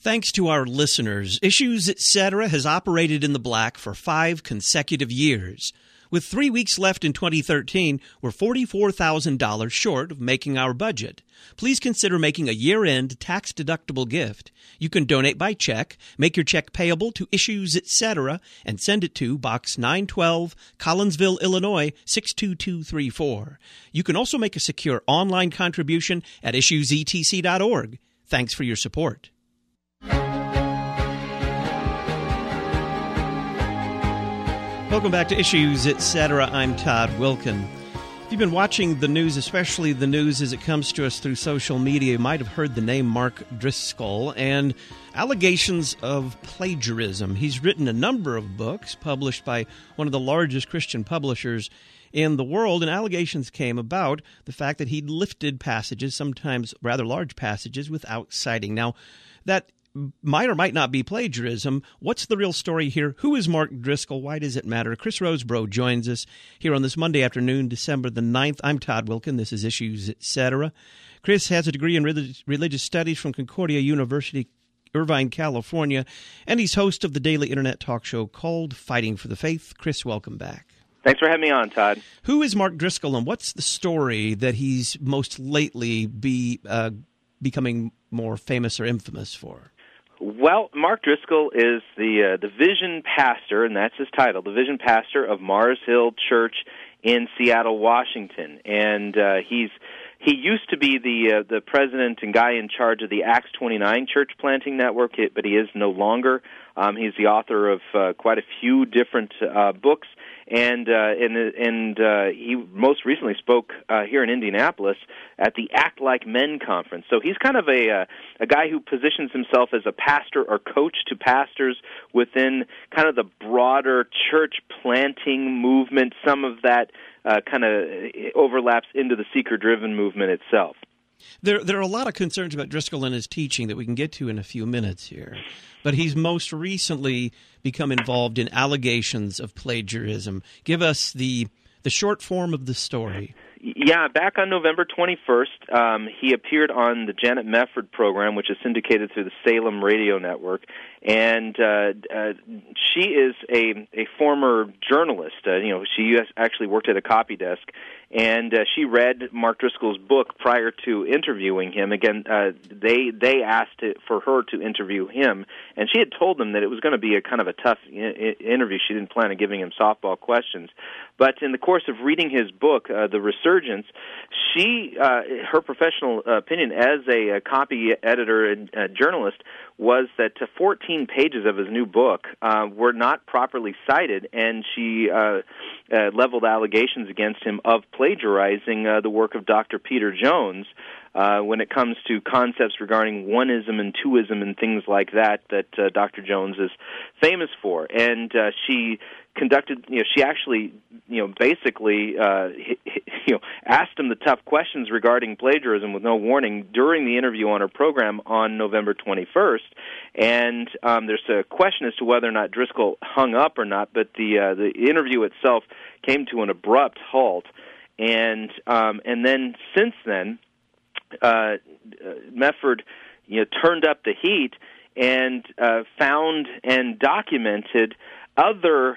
Thanks to our listeners, Issues Etc. has operated in the black for 5 consecutive years. With 3 weeks left in 2013, we're $44,000 short of making our budget. Please consider making a year-end tax-deductible gift. You can donate by check, make your check payable to Issues Etc., and send it to Box 912, Collinsville, Illinois, 62234. You can also make a secure online contribution at issuesetc.org. Thanks for your support. Welcome back to Issues Etc. I'm Todd Wilkin. If you've been watching the news, especially the news as it comes to us through social media, you might have heard the name Mark Driscoll and allegations of plagiarism. He's written a number of books published by one of the largest Christian publishers in the world, and allegations came about the fact that he'd lifted passages, sometimes rather large passages, without citing. Now, that might or might not be plagiarism. What's the real story here? Who is Mark Driscoll? Why does it matter? Chris Rosebrough joins us here on this Monday afternoon, December the 9th. I'm Todd Wilkin. This is Issues Etc. Chris has a degree in religious studies from Concordia University, Irvine, California, and he's host of the daily internet talk show called Fighting for the Faith. Chris, welcome back. Thanks for having me on, Todd. Who is Mark Driscoll, and what's the story that he's most lately becoming more famous or infamous for? Well, Mark Driscoll is the vision pastor, and that's his title, the vision pastor of Mars Hill Church in Seattle, Washington. And he used to be the president and guy in charge of the Acts 29 church planting network, but he is no longer. He's the author of quite a few different books, and he most recently spoke here in Indianapolis at the Act Like Men conference. So he's kind of a guy who positions himself as a pastor or coach to pastors within kind of the broader church planting movement. Some of that kind of overlaps into the seeker-driven movement itself. There are a lot of concerns about Driscoll and his teaching that we can get to in a few minutes here. But he's most recently become involved in allegations of plagiarism. Give us the short form of the story. Yeah, back on November 21st, he appeared on the Janet Mefford program, which is syndicated through the Salem radio network, and she is a former journalist. She actually worked at a copy desk, and she read Mark Driscoll's book prior to interviewing him. Again, they asked for her to interview him, and she had told them that it was going to be a kind of a tough interview. She didn't plan on giving him softball questions. But in the course of reading his book, The Resurgence, her professional opinion as a copy editor and journalist was that 14 pages of his new book were not properly cited, and she leveled allegations against him of plagiarizing the work of Dr. Peter Jones when it comes to concepts regarding oneism and twoism and things like that Dr. Jones is famous for. And she conducted, she actually, basically, asked him the tough questions regarding plagiarism with no warning during the interview on her program on November 21st. And there's a question as to whether or not Driscoll hung up or not, but the interview itself came to an abrupt halt. And then since then, Mefford, turned up the heat and found and documented other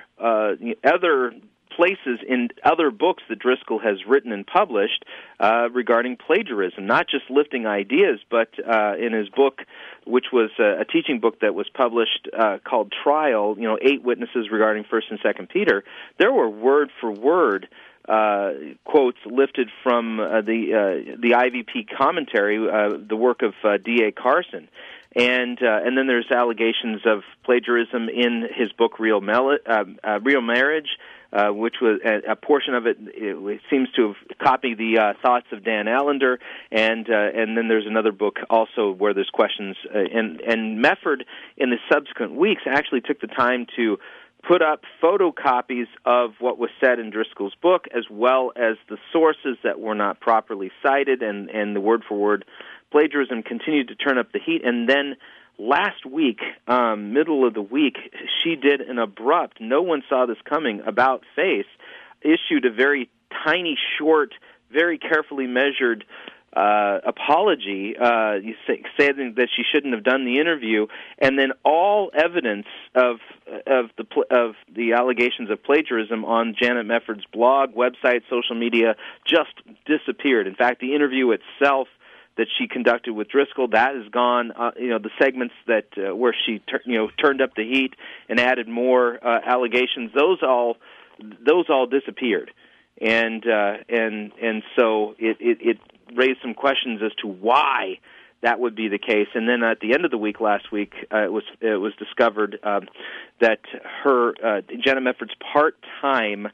places in other books that Driscoll has written and published regarding plagiarism, not just lifting ideas, but in his book, which was a teaching book that was published called Trial, 8 witnesses regarding 1st and 2nd Peter, there were word-for-word quotes lifted from the IVP commentary, the work of D.A. Carson. And then there's allegations of plagiarism in his book Real Marriage, which was a portion of it seems to have copied the thoughts of Dan Allender, and then there's another book also where there's questions. And Mefford, in the subsequent weeks, actually took the time to put up photocopies of what was said in Driscoll's book, as well as the sources that were not properly cited, and the word-for-word plagiarism continued to turn up the heat. And then last week, middle of the week, she did an abrupt, no one saw this coming, about-face, issued a very tiny, short, very carefully measured apology, saying that she shouldn't have done the interview, and then all evidence of the allegations of plagiarism on Janet Mefford's blog, website, social media just disappeared. In fact, the interview itself that she conducted with Driscoll, that is gone. The segments that where she turned up the heat and added more allegations, those all disappeared, and so it raised some questions as to why that would be the case. And then at the end of the week last week, it was discovered that her Janet Mefford's part-time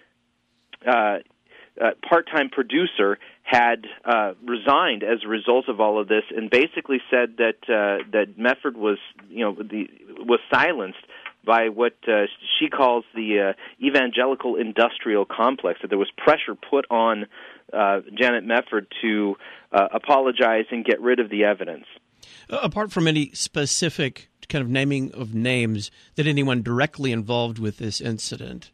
producer had resigned as a result of all of this, and basically said that Mefford was silenced by what she calls the evangelical industrial complex, that there was pressure put on Janet Mefford to apologize and get rid of the evidence. Apart from any specific kind of naming of names that anyone directly involved with this incident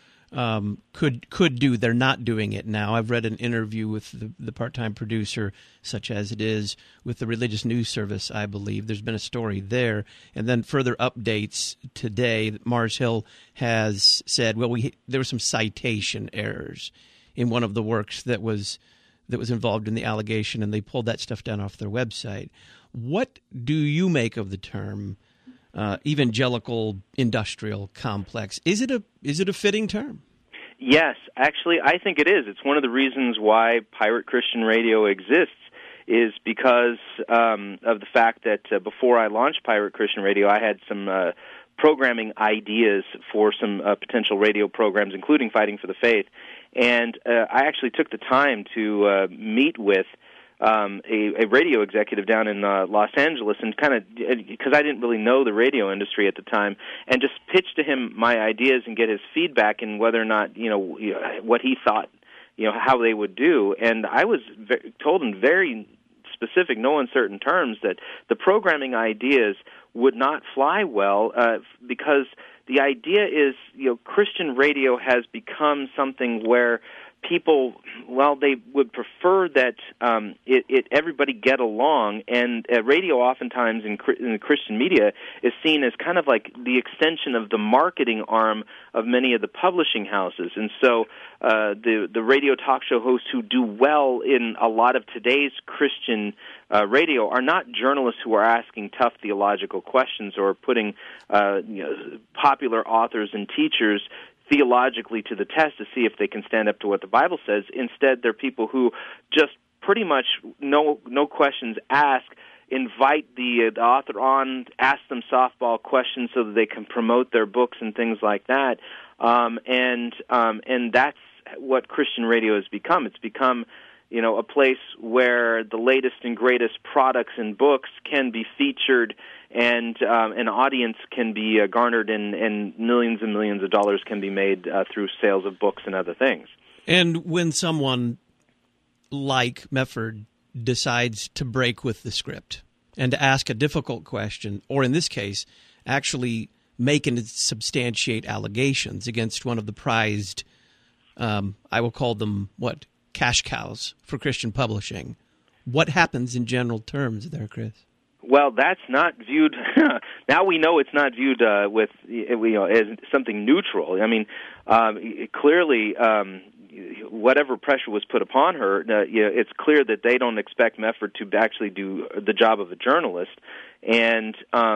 could do, they're not doing it now. I've read an interview with the part-time producer, such as it is, with the Religious News Service, I believe. There's been a story there. And then further updates today, Mars Hill has said, well, there were some citation errors in one of the works that was involved in the allegation, and they pulled that stuff down off their website. What do you make of the term evangelical industrial complex? Is it a fitting term? Yes, actually, I think it is. It's one of the reasons why Pirate Christian Radio exists, is because of the fact that before I launched Pirate Christian Radio, I had some programming ideas for some potential radio programs, including Fighting for the Faith. And I actually took the time to meet with a radio executive down in Los Angeles, and kind of, because I didn't really know the radio industry at the time, and just pitched to him my ideas and get his feedback and whether or not, what he thought, how they would do. And I was told in very specific, no uncertain terms that the programming ideas would not fly well because the idea is, Christian radio has become something where people, they would prefer that everybody get along, and radio oftentimes in the Christian media is seen as kind of like the extension of the marketing arm of many of the publishing houses. And so the radio talk show hosts who do well in a lot of today's Christian radio are not journalists who are asking tough theological questions or putting popular authors and teachers theologically to the test to see if they can stand up to what the Bible says. Instead, they're people who just pretty much no questions asked, invite the author on, ask them softball questions so that they can promote their books and things like that. And that's what Christian radio has become. It's become, a place where the latest and greatest products and books can be featured, and an audience can be garnered, and millions and millions of dollars can be made through sales of books and other things. And when someone like Mefford decides to break with the script and to ask a difficult question, or in this case, actually make and substantiate allegations against one of the prized, I will call them, cash cows for Christian publishing, what happens in general terms there, Chris? Well, that's not viewed. Now we know it's not viewed as something neutral. I mean, clearly, whatever pressure was put upon her, it's clear that they don't expect Mefford to actually do the job of a journalist, and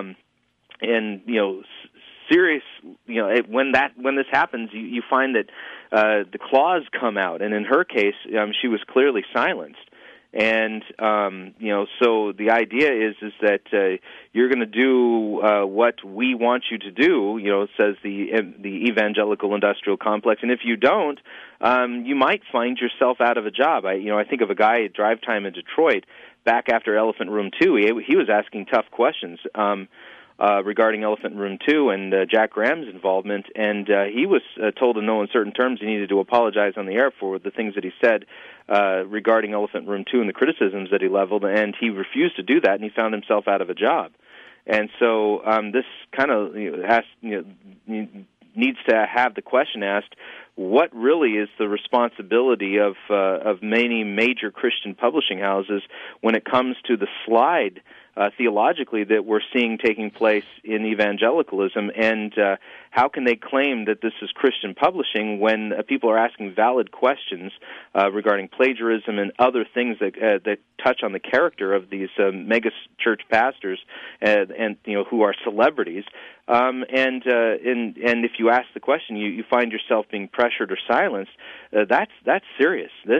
serious. When this happens, you find that the claws come out, and in her case, she was clearly silenced. And so the idea is that you're going to do what we want you to do, says the evangelical industrial complex. And if you don't, you might find yourself out of a job. I think of a guy at Drive Time in Detroit back after Elephant Room 2. He was asking tough questions regarding Elephant Room 2 and Jack Graham's involvement, and he was told in no uncertain terms he needed to apologize on the air for the things that he said regarding Elephant Room 2 and the criticisms that he leveled, and he refused to do that, and he found himself out of a job. And so this kind of needs to have the question asked, what really is the responsibility of many major Christian publishing houses when it comes to the slide theologically that we're seeing taking place in evangelicalism, and how can they claim that this is Christian publishing when people are asking valid questions regarding plagiarism and other things that touch on the character of these mega church pastors and who are celebrities, and if you ask the question, you find yourself being pressured or silenced. That's serious. This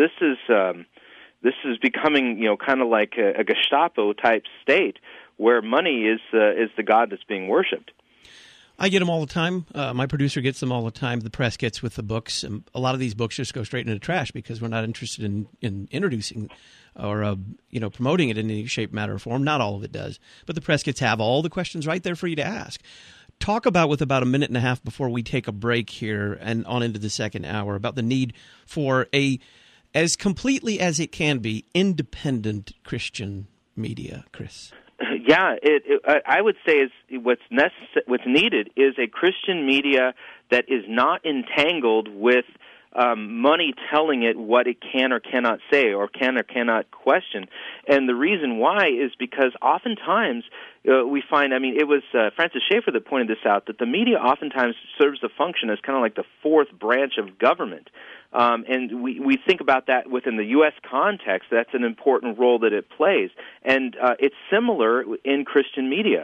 is becoming, kind of like a Gestapo-type state where money is the god that's being worshipped. I get them all the time. My producer gets them all the time. The press gets with the books. And a lot of these books just go straight into the trash because we're not interested in introducing or promoting it in any shape, matter, or form. Not all of it does. But the press gets to have all the questions right there for you to ask. Talk with about a minute and a half before we take a break here and on into the second hour about the need for as completely as it can be, independent Christian media, Chris. Yeah, I would say what's needed is a Christian media that is not entangled with money telling it what it can or cannot say or can or cannot question. And the reason why is because oftentimes we find, it was Francis Schaeffer that pointed this out, that the media oftentimes serves the function as kind of like the fourth branch of government. And we think about that within the U.S. context. That's an important role that it plays. And it's similar in Christian media.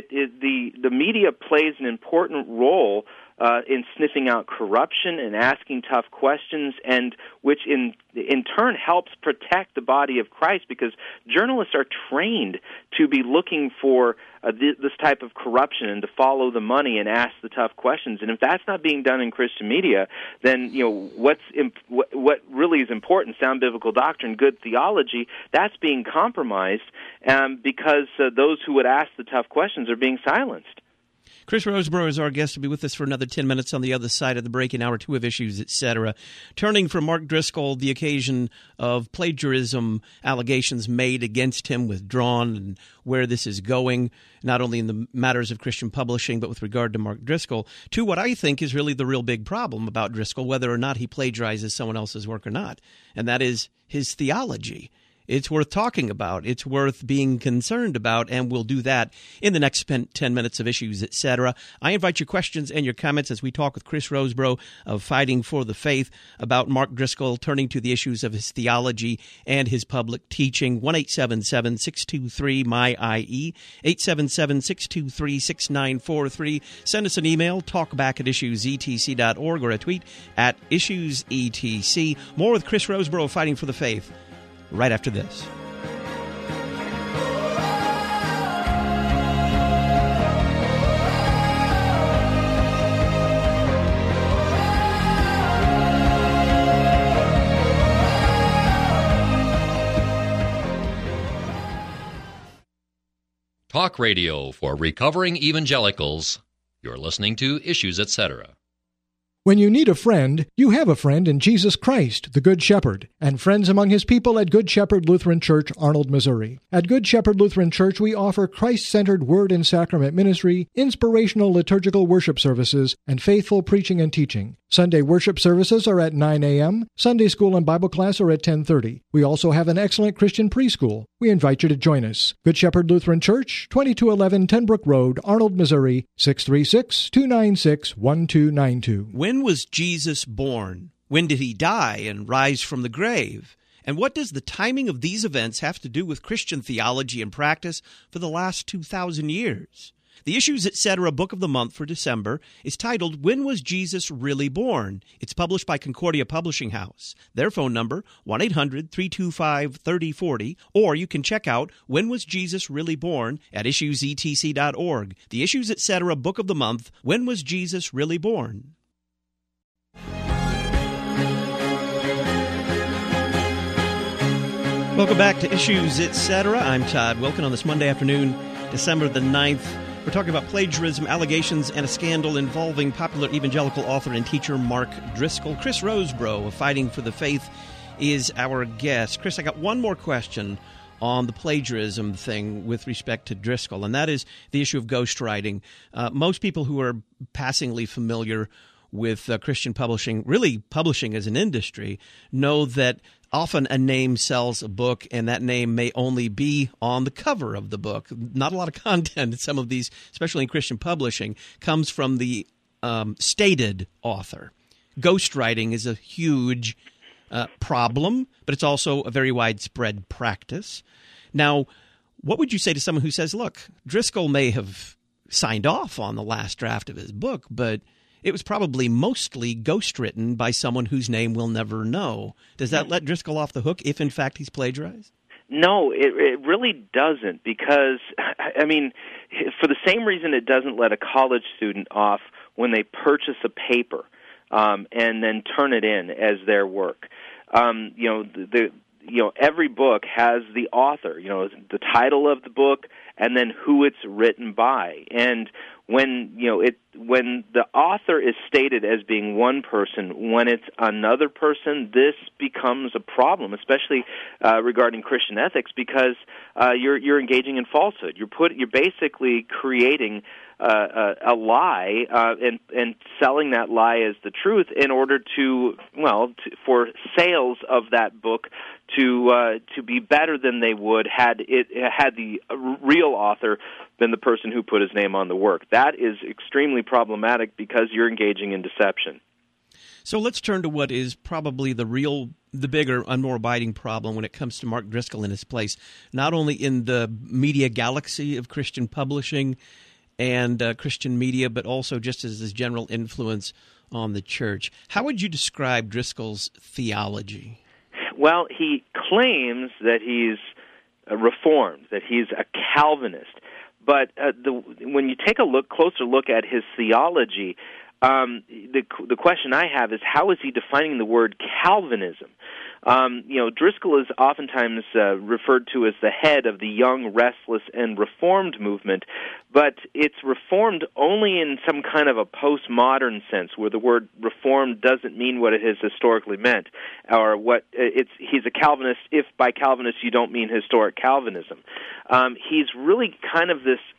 The media plays an important role in sniffing out corruption and asking tough questions, and which in turn helps protect the body of Christ, because journalists are trained to be looking for this type of corruption and to follow the money and ask the tough questions. And if that's not being done in Christian media, then what really is important, sound biblical doctrine, good theology, that's being compromised because those who would ask the tough questions are being silenced. Chris Rosebrough is our guest. To be with us for another 10 minutes on the other side of the break in Hour 2 of Issues, etc. Turning from Mark Driscoll, the occasion of plagiarism allegations made against him withdrawn, and where this is going, not only in the matters of Christian publishing, but with regard to Mark Driscoll, to what I think is really the real big problem about Driscoll, whether or not he plagiarizes someone else's work or not, and that is his theology. It's worth talking about. It's worth being concerned about, and we'll do that in the next 10 minutes of Issues, etc. I invite your questions and your comments as we talk with Chris Rosebrough of Fighting for the Faith about Mark Driscoll, turning to the issues of his theology and his public teaching. 1-877-623-MY-IE, 877-623-6943. Send us an email, talkback@issuesetc.org, or a tweet @issuesetc. More with Chris Rosebrough of Fighting for the Faith right after this. Talk radio for recovering evangelicals. You're listening to Issues, etc. When you need a friend, you have a friend in Jesus Christ, the Good Shepherd, and friends among His people at Good Shepherd Lutheran Church, Arnold, Missouri. At Good Shepherd Lutheran Church, we offer Christ-centered Word and Sacrament ministry, inspirational liturgical worship services, and faithful preaching and teaching. Sunday worship services are at 9 a.m., Sunday school and Bible class are at 10:30. We also have an excellent Christian preschool. We invite you to join us. Good Shepherd Lutheran Church, 2211 Tenbrook Road, Arnold, Missouri, 636-296-1292. When was Jesus born? When did he die and rise from the grave? And what does the timing of these events have to do with Christian theology and practice for the last 2,000 years? The Issues, etc. Book of the Month for December is titled, When Was Jesus Really Born? It's published by Concordia Publishing House. Their phone number, 1-800-325-3040, or you can check out When Was Jesus Really Born at issuesetc.org. The Issues, etc. Book of the Month, When Was Jesus Really Born? Welcome back to Issues, etc. I'm Todd Wilken on this Monday afternoon, December the 9th. We're talking about plagiarism, allegations, and a scandal involving popular evangelical author and teacher Mark Driscoll. Chris Rosebrough of Fighting for the Faith is our guest. Chris, I got one more question on the plagiarism thing with respect to Driscoll, and that is the issue of ghostwriting. Most people who are passingly familiar with Christian publishing, really publishing as an industry, know that often a name sells a book, and that name may only be on the cover of the book. Not a lot of content in some of these, especially in Christian publishing, comes from the stated author. Ghostwriting is a huge problem, but it's also a very widespread practice. Now, what would you say to someone who says, look, Driscoll may have signed off on the last draft of his book, but it was probably mostly ghostwritten by someone whose name we'll never know. Does that let Driscoll off the hook if, in fact, he's plagiarized? No, it really doesn't, because, I mean, for the same reason it doesn't let a college student off when they purchase a paper and then turn it in as their work. Every book has the author, the title of the book, and then who it's written by. And when the author is stated as being one person, when it's another person, this becomes a problem, especially regarding Christian ethics, because you're engaging in falsehood. You're basically creating a lie and selling that lie as the truth in order for sales of that book to be better than they would had the real author been the person who put his name on the work. That is extremely problematic because you're engaging in deception. So let's turn to what is probably the bigger and more abiding problem when it comes to Mark Driscoll and his place, not only in the media galaxy of Christian publishing and Christian media, but also just as his general influence on the church. How would you describe Driscoll's theology? Well, he claims that he's Reformed, that he's a Calvinist. But when you take a closer look at his theology, the question I have is, how is he defining the word Calvinism? Driscoll is oftentimes referred to as the head of the young, restless, and reformed movement, but it's reformed only in some kind of a postmodern sense, where the word reformed doesn't mean what it has historically meant, or he's a Calvinist if by Calvinist you don't mean historic Calvinism. He's really kind of this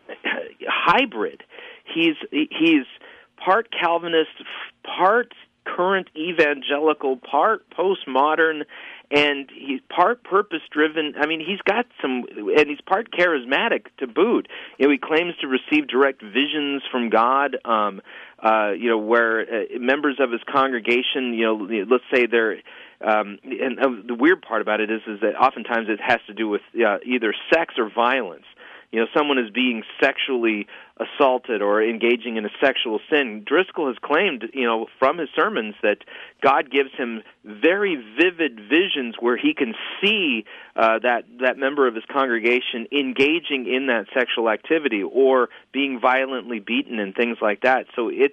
hybrid. He's part Calvinist, part current evangelical, part postmodern, and he's part purpose-driven. I mean, he's got and he's part charismatic to boot. He claims to receive direct visions from God, where members of his congregation, let's say they're, and the weird part about it is that oftentimes it has to do with either sex or violence. Someone is being sexually assaulted or engaging in a sexual sin. Driscoll has claimed, from his sermons that God gives him very vivid visions where he can see that member of his congregation engaging in that sexual activity or being violently beaten and things like that. So it's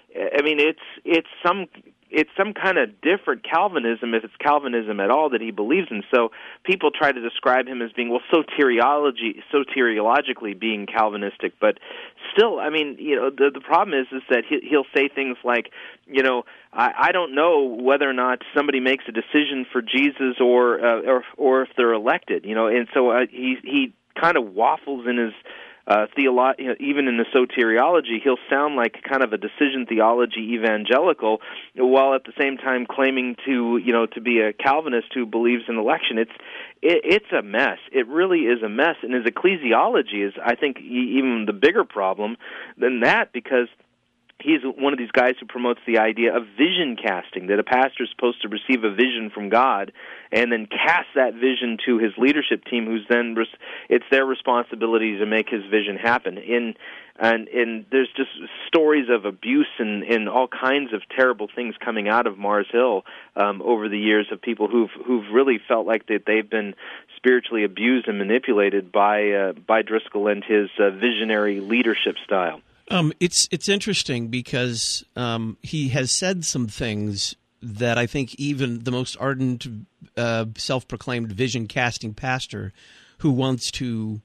some kind of different Calvinism, if it's Calvinism at all, that he believes in. So people try to describe him as being, soteriologically being Calvinistic. But still, the problem is that he'll say things like, I don't know whether or not somebody makes a decision for Jesus or if they're elected, and so he kind of waffles in his even in the soteriology, he'll sound like kind of a decision theology evangelical, while at the same time claiming to be a Calvinist who believes in election. It's a mess. It really is a mess, and his ecclesiology is, I think, even the bigger problem than that, because he's one of these guys who promotes the idea of vision casting, that a pastor is supposed to receive a vision from God and then cast that vision to his leadership team, who's then it's their responsibility to make his vision happen. And there's just stories of abuse and all kinds of terrible things coming out of Mars Hill over the years, of people who've really felt like that they've been spiritually abused and manipulated by Driscoll and his visionary leadership style. It's interesting because he has said some things that I think even the most ardent, self-proclaimed vision-casting pastor who wants to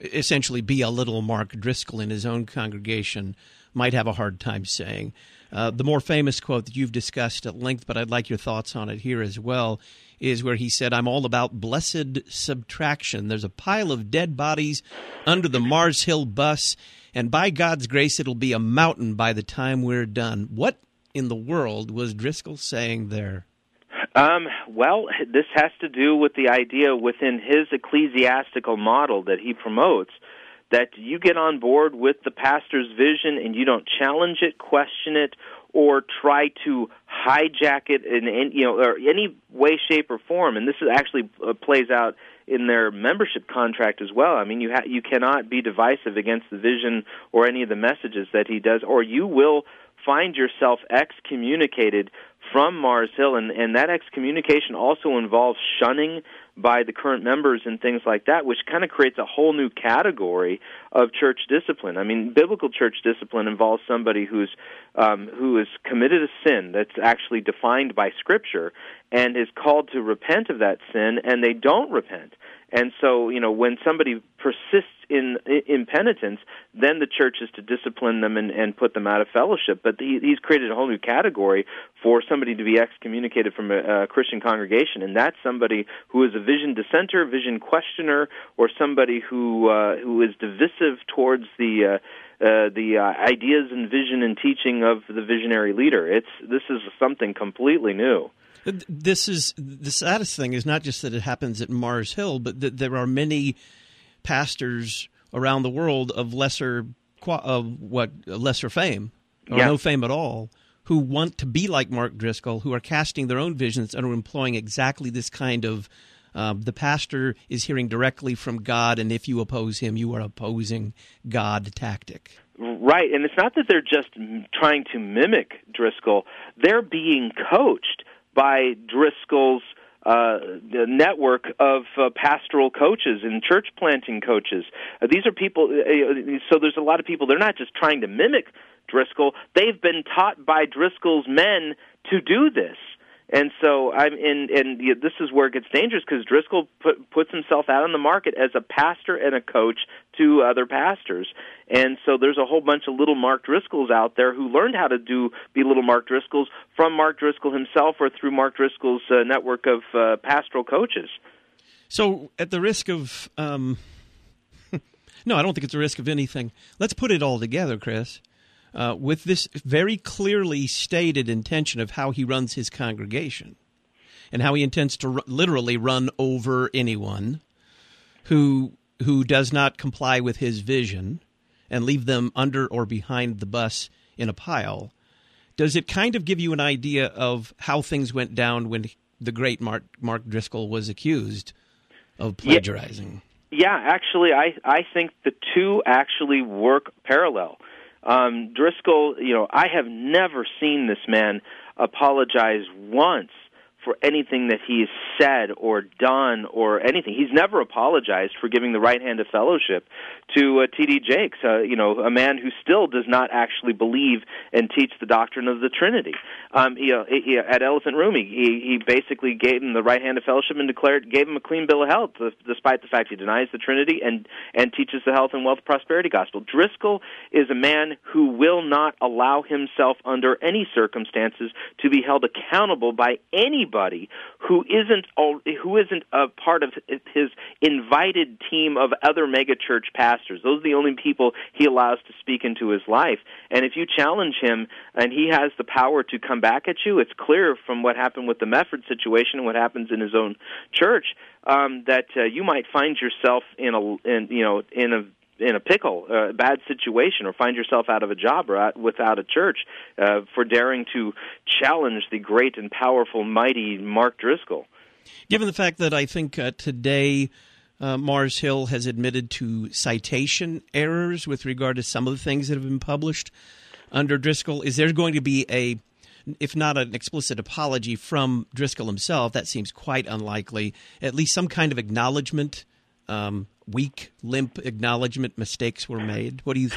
essentially be a little Mark Driscoll in his own congregation might have a hard time saying. The more famous quote that you've discussed at length, but I'd like your thoughts on it here as well, is where he said, "I'm all about blessed subtraction. There's a pile of dead bodies under the Mars Hill bus, and by God's grace, it'll be a mountain by the time we're done." What in the world was Driscoll saying there? Well, this has to do with the idea within his ecclesiastical model that he promotes, that you get on board with the pastor's vision and you don't challenge it, question it, or try to hijack it in or any way, shape, or form. And this is actually plays out in their membership contract as well. I mean, you cannot be divisive against the vision or any of the messages that he does, or you will find yourself excommunicated from Mars Hill, and that excommunication also involves shunning by the current members and things like that, which kind of creates a whole new category of church discipline. I mean, biblical church discipline involves somebody who is committed a sin that's actually defined by Scripture and is called to repent of that sin, and they don't repent. And so, when somebody persists in impenitence, then the church is to discipline them and put them out of fellowship. But he's created a whole new category for somebody to be excommunicated from a Christian congregation, and that's somebody who is a vision dissenter, vision questioner, or somebody who is divisive towards the ideas and vision and teaching of the visionary leader. This is something completely new. This is the saddest thing is not just that it happens at Mars Hill, but that there are many pastors around the world of lesser fame or no fame at all, who want to be like Mark Driscoll, who are casting their own visions and are employing exactly this kind of the pastor is hearing directly from God, and if you oppose him, you are opposing God tactic. Right, and it's not that they're just trying to mimic Driscoll. They're being coached by Driscoll's the network of pastoral coaches and church planting coaches. These are people, so there's a lot of people, they're not just trying to mimic Driscoll, they've been taught by Driscoll's men to do this. And so this is where it gets dangerous, because Driscoll puts himself out on the market as a pastor and a coach to other pastors. And so there's a whole bunch of little Mark Driscolls out there who learned how to be little Mark Driscolls from Mark Driscoll himself or through Mark Driscoll's network of pastoral coaches. So at the risk of no, I don't think it's a risk of anything. Let's put it all together, Chris. With this very clearly stated intention of how he runs his congregation and how he intends to literally run over anyone who does not comply with his vision and leave them under or behind the bus in a pile, does it kind of give you an idea of how things went down when the great Mark Driscoll was accused of plagiarizing? Yeah, actually, I think the two actually work parallel. Driscoll, I have never seen this man apologize once for anything that he's said or done or anything. He's never apologized for giving the right hand of fellowship to T.D. Jakes, a man who still does not actually believe and teach the doctrine of the Trinity. At Elephant Room, he basically gave him the right hand of fellowship and gave him a clean bill of health, despite the fact he denies the Trinity and teaches the health and wealth prosperity gospel. Driscoll is a man who will not allow himself under any circumstances to be held accountable by anybody who isn't a part of his invited team of other megachurch pastors. Those are the only people he allows to speak into his life. And if you challenge him and he has the power to come back at you, it's clear from what happened with the Mefford situation and what happens in his own church that you might find yourself in a pickle, a bad situation, or find yourself out of a job or without a church for daring to challenge the great and powerful, mighty Mark Driscoll. Given the fact that I think today Mars Hill has admitted to citation errors with regard to some of the things that have been published under Driscoll, is there going to be if not an explicit apology from Driscoll himself, that seems quite unlikely, at least some kind of acknowledgement, weak, limp acknowledgement mistakes were made? What do you think?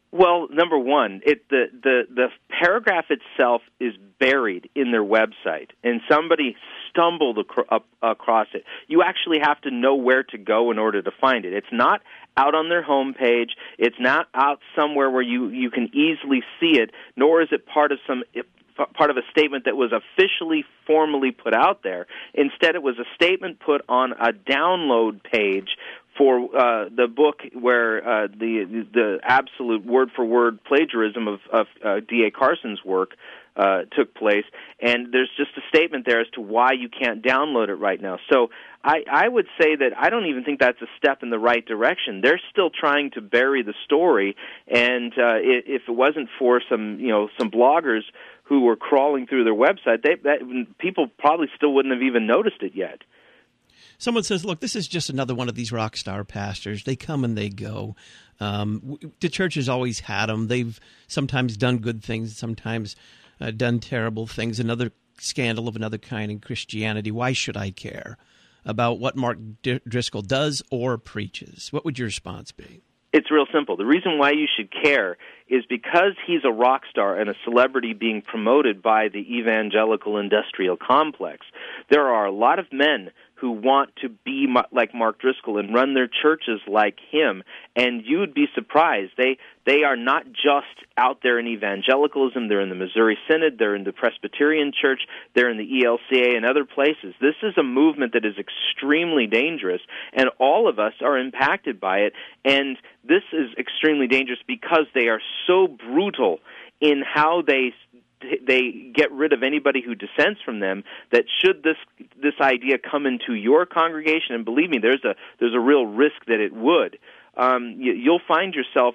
Well, number one, the paragraph itself is buried in their website, and somebody stumbled across it. You actually have to know where to go in order to find it. It's not out on their homepage. It's not out somewhere where you can easily see it, nor is it part of a statement that was officially, formally put out there. Instead, it was a statement put on a download page for the book where the absolute word-for-word plagiarism of D.A. Carson's work took place, and there's just a statement there as to why you can't download it right now. So I would say that I don't even think that's a step in the right direction. They're still trying to bury the story, and if it wasn't for some bloggers who were crawling through their website, people probably still wouldn't have even noticed it yet. Someone says, look, this is just another one of these rock star pastors. They come and they go. The church has always had them. They've sometimes done good things, sometimes done terrible things, another scandal of another kind in Christianity. Why should I care about what Mark Driscoll does or preaches? What would your response be? It's real simple. The reason why you should care is because he's a rock star and a celebrity being promoted by the evangelical industrial complex. There are a lot of men who want to be like Mark Driscoll and run their churches like him, and you would be surprised. They are not just out there in evangelicalism. They're in the Missouri Synod. They're in the Presbyterian Church. They're in the ELCA and other places. This is a movement that is extremely dangerous, and all of us are impacted by it, and this is extremely dangerous because they are so brutal in how they get rid of anybody who dissents from them, that should this idea come into your congregation, and believe me, there's a real risk that it would, you'll find yourself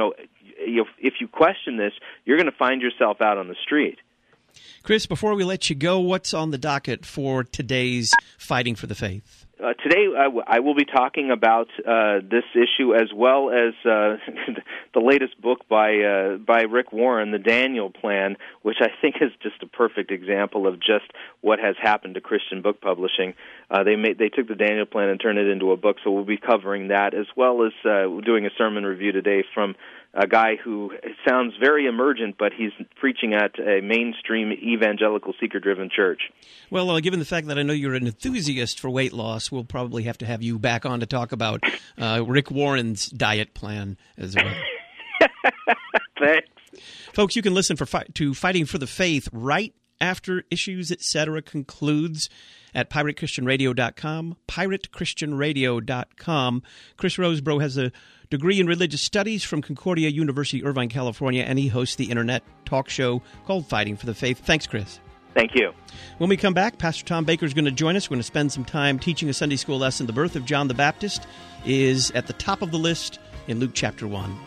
if you question this, you're going to find yourself out on the street. Chris, before we let you go, what's on the docket for today's Fighting for the Faith? Today, I will be talking about this issue as well as the latest book by Rick Warren, The Daniel Plan, which I think is just a perfect example of just what has happened to Christian book publishing. They took the Daniel Plan and turned it into a book, so we'll be covering that, as well as doing a sermon review today from a guy who sounds very emergent, but he's preaching at a mainstream evangelical seeker-driven church. Well, given the fact that I know you're an enthusiast for weight loss, we'll probably have to have you back on to talk about Rick Warren's diet plan as well. Thanks. Folks, you can listen to Fighting for the Faith right after Issues Etc. concludes at piratechristianradio.com, piratechristianradio.com. Chris Rosebrough has a degree in religious studies from Concordia University, Irvine, California, and he hosts the internet talk show called Fighting for the Faith. Thanks, Chris. Thank you. When we come back, Pastor Tom Baker is going to join us. We're going to spend some time teaching a Sunday school lesson. The birth of John the Baptist is at the top of the list in Luke chapter 1.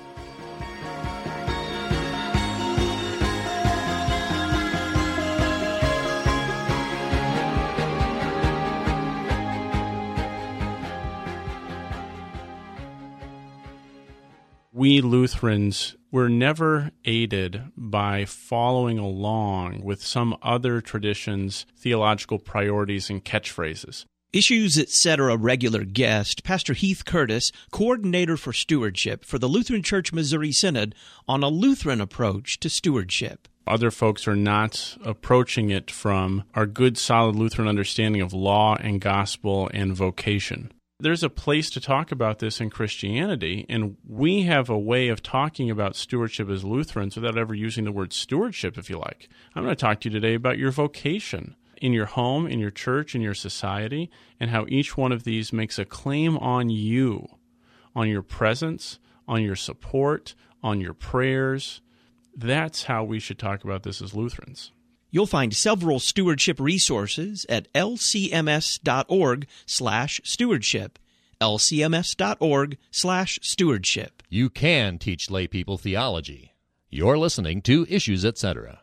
We Lutherans were never aided by following along with some other tradition's theological priorities and catchphrases. Issues Etc. regular guest, Pastor Heath Curtis, coordinator for stewardship for the Lutheran Church Missouri Synod, on a Lutheran approach to stewardship. Other folks are not approaching it from our good, solid Lutheran understanding of law and gospel and vocation. There's a place to talk about this in Christianity, and we have a way of talking about stewardship as Lutherans without ever using the word stewardship, if you like. I'm going to talk to you today about your vocation in your home, in your church, in your society, and how each one of these makes a claim on you, on your presence, on your support, on your prayers. That's how we should talk about this as Lutherans. You'll find several stewardship resources at lcms.org/stewardship. lcms.org/stewardship. You can teach lay people theology. You're listening to Issues Etc.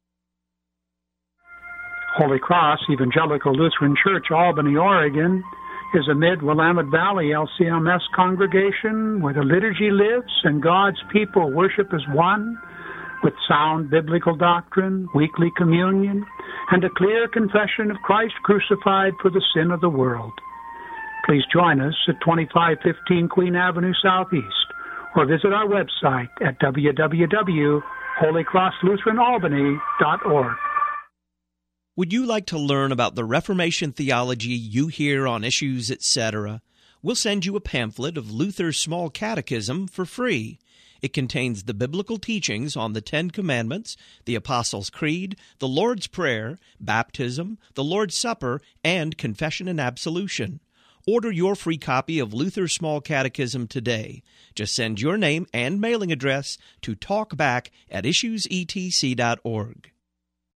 Holy Cross Evangelical Lutheran Church, Albany, Oregon, is a mid-Willamette Valley LCMS congregation where the liturgy lives and God's people worship as one, with sound biblical doctrine, weekly communion, and a clear confession of Christ crucified for the sin of the world. Please join us at 2515 Queen Avenue Southeast, or visit our website at www.holycrosslutheranalbany.org. Would you like to learn about the Reformation theology you hear on Issues, etc.? We'll send you a pamphlet of Luther's Small Catechism for free. It contains the biblical teachings on the Ten Commandments, the Apostles' Creed, the Lord's Prayer, baptism, the Lord's Supper, and confession and absolution. Order your free copy of Luther's Small Catechism today. Just send your name and mailing address to talkback@issuesetc.org.